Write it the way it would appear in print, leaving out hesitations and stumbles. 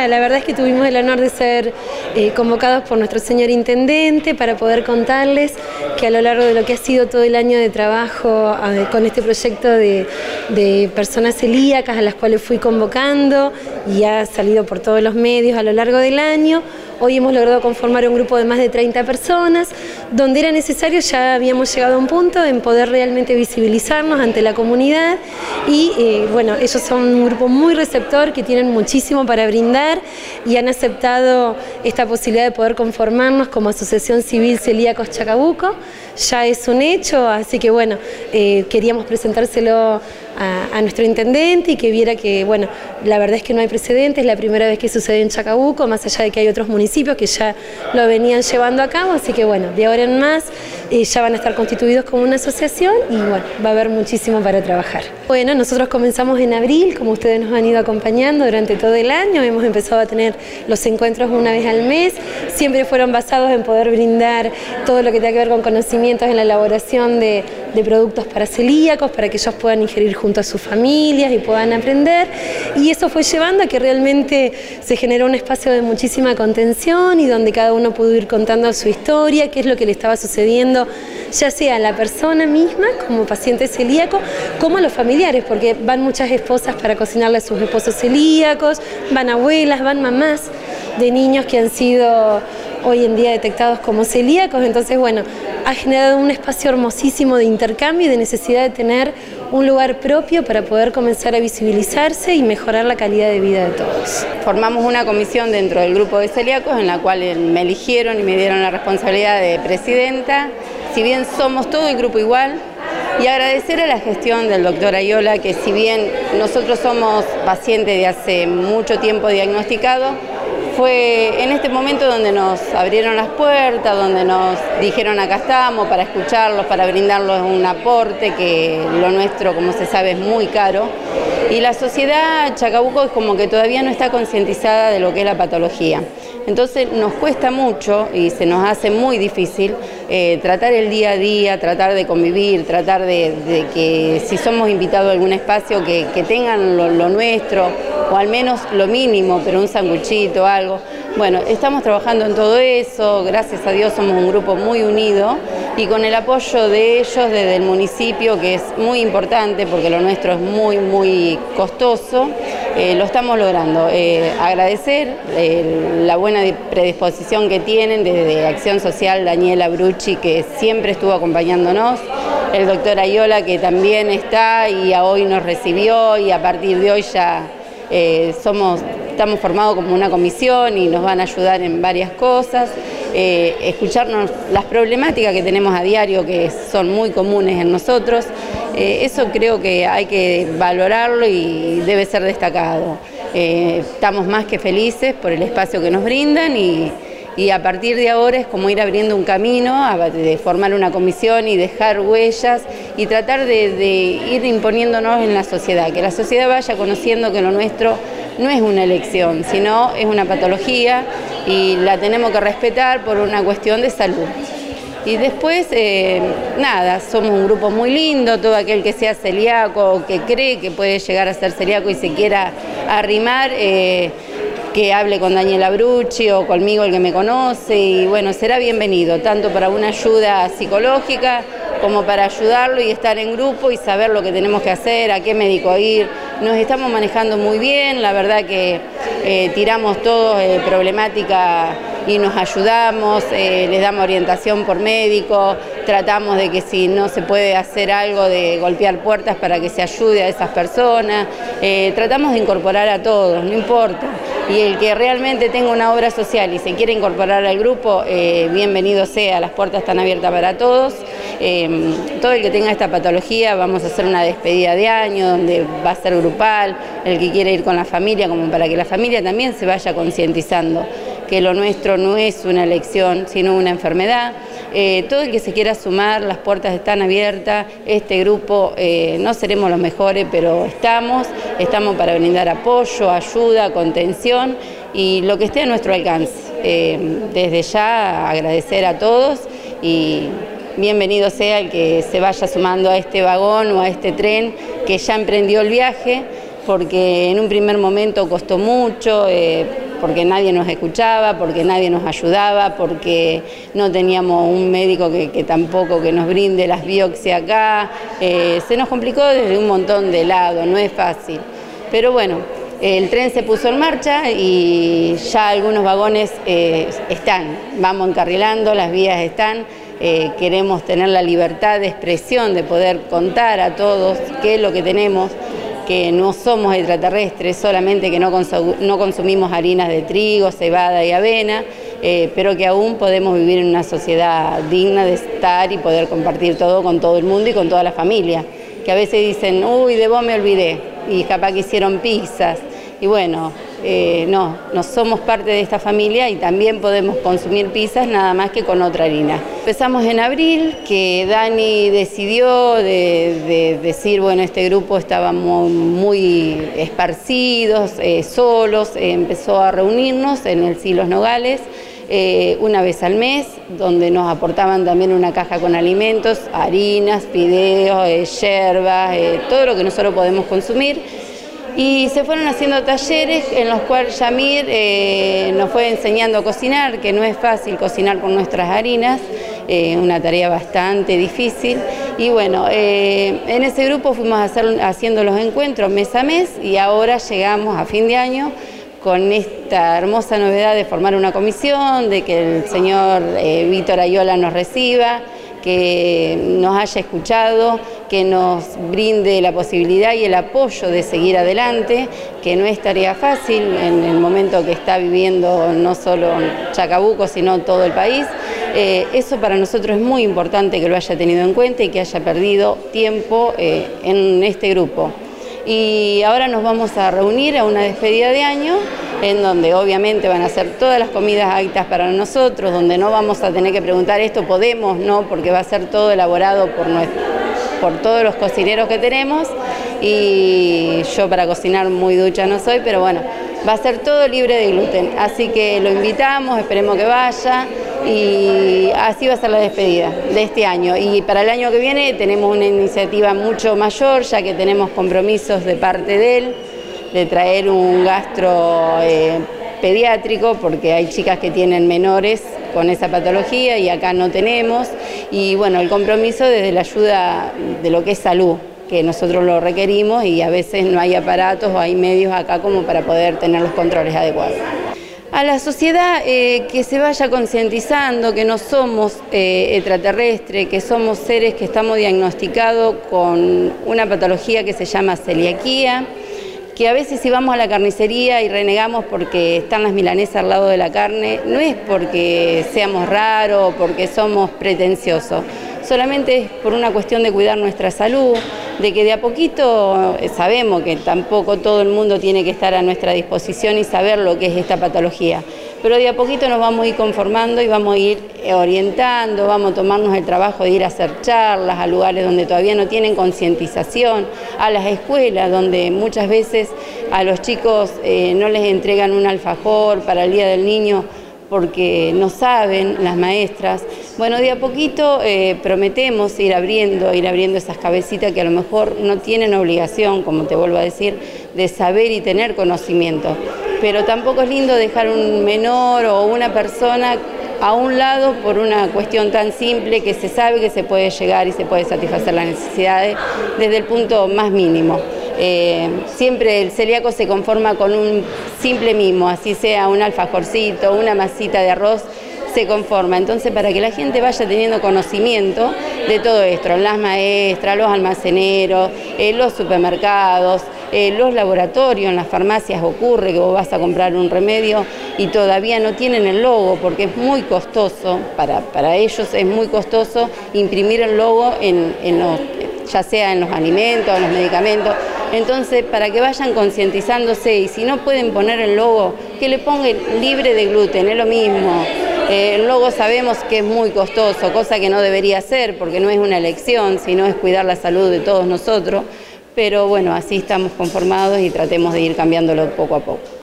la verdad es que tuvimos el honor de ser convocados por nuestro señor intendente para poder contarles que a lo largo de lo que ha sido todo el año de trabajo con este proyecto de personas celíacas a las cuales fui convocando y ha salido por todos los medios a lo largo del año, hoy hemos logrado conformar un grupo de más de 30 personas, donde era necesario, ya habíamos llegado a un punto en poder realmente visibilizarnos ante la comunidad y bueno, ellos son un grupo muy receptor que tienen muchísimo para brindar y han aceptado esta posibilidad de poder conformarnos como Asociación Civil Celíacos Chacabuco. Ya es un hecho, así que bueno, queríamos presentárselo a nuestro intendente y que viera que, bueno, la verdad es que no hay precedentes, es la primera vez que sucede en Chacabuco, más allá de que hay otros municipios que ya lo venían llevando a cabo, así que bueno, de ahora en más ya van a estar constituidos como una asociación y bueno, va a haber muchísimo para trabajar. Bueno, nosotros comenzamos en abril, como ustedes nos han ido acompañando durante todo el año, hemos empezado a tener los encuentros una vez al mes, siempre fueron basados en poder brindar todo lo que tenga que ver con conocimientos en la elaboración de productos para celíacos, para que ellos puedan ingerir junto a sus familias y puedan aprender, y eso fue llevando a que realmente se generó un espacio de muchísima contención y donde cada uno pudo ir contando su historia, qué es lo que le estaba sucediendo, ya sea a la persona misma como paciente celíaco, como a los familiares, porque van muchas esposas para cocinarle a sus esposos celíacos, van abuelas, van mamás de niños que han sido hoy en día detectados como celíacos, entonces bueno, ha generado un espacio hermosísimo de intercambio y de necesidad de tener un lugar propio para poder comenzar a visibilizarse y mejorar la calidad de vida de todos. Formamos una comisión dentro del grupo de celíacos en la cual me eligieron y me dieron la responsabilidad de presidenta, si bien somos todo el grupo igual, y agradecer a la gestión del doctor Ayola, que si bien nosotros somos pacientes de hace mucho tiempo diagnosticados, fue en este momento donde nos abrieron las puertas, donde nos dijeron acá estamos para escucharlos, para brindarles un aporte, que lo nuestro, como se sabe, es muy caro. Y la sociedad Chacabuco es como que todavía no está concientizada de lo que es la patología. Entonces nos cuesta mucho y se nos hace muy difícil tratar el día a día, tratar de convivir, tratar de que si somos invitados a algún espacio que tengan lo nuestro, o al menos lo mínimo, pero un sanguchito, algo. Bueno, estamos trabajando en todo eso, gracias a Dios somos un grupo muy unido y con el apoyo de ellos desde el municipio, que es muy importante porque lo nuestro es muy, muy costoso, lo estamos logrando. Agradecer la buena predisposición que tienen desde Acción Social, Daniela Brucci, que siempre estuvo acompañándonos, el doctor Ayola, que también está y hoy nos recibió y a partir de hoy ya estamos formados como una comisión y nos van a ayudar en varias cosas, escucharnos las problemáticas que tenemos a diario, que son muy comunes en nosotros, eso creo que hay que valorarlo y debe ser destacado. Estamos más que felices por el espacio que nos brindan y a partir de ahora es como ir abriendo un camino, de formar una comisión y dejar huellas y tratar de ir imponiéndonos en la sociedad, que la sociedad vaya conociendo que lo nuestro no es una elección, sino es una patología y la tenemos que respetar por una cuestión de salud. Y después, nada, somos un grupo muy lindo, todo aquel que sea celíaco o que cree que puede llegar a ser celíaco y se quiera arrimar, que hable con Daniela Brucci o conmigo, el que me conoce, y bueno, será bienvenido, tanto para una ayuda psicológica como para ayudarlo y estar en grupo y saber lo que tenemos que hacer, a qué médico ir. Nos estamos manejando muy bien, la verdad que tiramos todos problemática y nos ayudamos, les damos orientación por médico, tratamos de que si no se puede hacer algo de golpear puertas para que se ayude a esas personas, tratamos de incorporar a todos, no importa. Y el que realmente tenga una obra social y se quiere incorporar al grupo, bienvenido sea, las puertas están abiertas para todos. Todo el que tenga esta patología, vamos a hacer una despedida de año donde va a ser grupal, el que quiere ir con la familia, como para que la familia también se vaya concientizando que lo nuestro no es una elección, sino una enfermedad. Todo el que se quiera sumar, las puertas están abiertas, este grupo no seremos los mejores, pero estamos para brindar apoyo, ayuda, contención y lo que esté a nuestro alcance. Desde ya agradecer a todos y bienvenido sea el que se vaya sumando a este vagón o a este tren que ya emprendió el viaje, porque en un primer momento costó mucho, porque nadie nos escuchaba, porque nadie nos ayudaba, porque no teníamos un médico que tampoco que nos brinde las biopsias acá. Se nos complicó desde un montón de lados, no es fácil. Pero bueno, el tren se puso en marcha y ya algunos vagones están, vamos encarrilando, las vías están. Queremos tener la libertad de expresión, de poder contar a todos qué es lo que tenemos, que no somos extraterrestres, solamente que no consumimos harinas de trigo, cebada y avena, pero que aún podemos vivir en una sociedad digna de estar y poder compartir todo con todo el mundo y con toda la familia. Que a veces dicen, uy, de vos me olvidé, y capaz que hicieron pizzas, y bueno, no somos parte de esta familia y también podemos consumir pizzas nada más que con otra harina. Empezamos en abril, que Dani decidió de decir, bueno, este grupo estaba muy esparcidos, solos, empezó a reunirnos en el Silos Nogales, una vez al mes, donde nos aportaban también una caja con alimentos, harinas, fideos, yerbas, todo lo que nosotros podemos consumir. Y se fueron haciendo talleres en los cuales Yamir nos fue enseñando a cocinar, que no es fácil cocinar con nuestras harinas, una tarea bastante difícil. Y bueno, en ese grupo fuimos haciendo los encuentros mes a mes y ahora llegamos a fin de año con esta hermosa novedad de formar una comisión, de que el señor Víctor Ayola nos reciba, que nos haya escuchado, que nos brinde la posibilidad y el apoyo de seguir adelante, que no es tarea fácil en el momento que está viviendo no solo Chacabuco, sino todo el país. Eso para nosotros es muy importante que lo haya tenido en cuenta y que haya perdido tiempo en este grupo. Y ahora nos vamos a reunir a una despedida de año, en donde obviamente van a ser todas las comidas aptas para nosotros, donde no vamos a tener que preguntar esto, podemos, no, porque va a ser todo elaborado por todos los cocineros que tenemos, y yo para cocinar muy ducha no soy, pero bueno, va a ser todo libre de gluten, así que lo invitamos, esperemos que vaya, y así va a ser la despedida de este año. Y para el año que viene tenemos una iniciativa mucho mayor, ya que tenemos compromisos de parte de él, de traer un gastro pediátrico, porque hay chicas que tienen menores con esa patología y acá no tenemos, y bueno, el compromiso desde la ayuda de lo que es salud, que nosotros lo requerimos y a veces no hay aparatos o hay medios acá como para poder tener los controles adecuados. A la sociedad que se vaya concientizando que no somos extraterrestres, que somos seres que estamos diagnosticados con una patología que se llama celiaquía, que a veces si vamos a la carnicería y renegamos porque están las milanesas al lado de la carne, no es porque seamos raros o porque somos pretenciosos, solamente es por una cuestión de cuidar nuestra salud, de que de a poquito sabemos que tampoco todo el mundo tiene que estar a nuestra disposición y saber lo que es esta patología, pero de a poquito nos vamos a ir conformando y vamos a ir orientando, vamos a tomarnos el trabajo de ir a hacer charlas a lugares donde todavía no tienen concientización, a las escuelas donde muchas veces a los chicos no les entregan un alfajor para el Día del Niño porque no saben las maestras. Bueno, de a poquito prometemos ir abriendo esas cabecitas que a lo mejor no tienen obligación, como te vuelvo a decir, de saber y tener conocimiento. Pero tampoco es lindo dejar un menor o una persona a un lado por una cuestión tan simple que se sabe que se puede llegar y se puede satisfacer las necesidades desde el punto más mínimo. Siempre el celíaco se conforma con un simple mimo, así sea un alfajorcito, una masita de arroz, se conforma. Entonces, para que la gente vaya teniendo conocimiento de todo esto, las maestras, los almaceneros, los supermercados, los laboratorios, en las farmacias ocurre que vos vas a comprar un remedio y todavía no tienen el logo porque es muy costoso, para ellos es muy costoso imprimir el logo ya sea en los alimentos, en los medicamentos. Entonces, para que vayan concientizándose y si no pueden poner el logo, que le pongan libre de gluten, es lo mismo. El logo sabemos que es muy costoso, cosa que no debería ser porque no es una elección, sino es cuidar la salud de todos nosotros. Pero bueno, así estamos conformados y tratemos de ir cambiándolo poco a poco.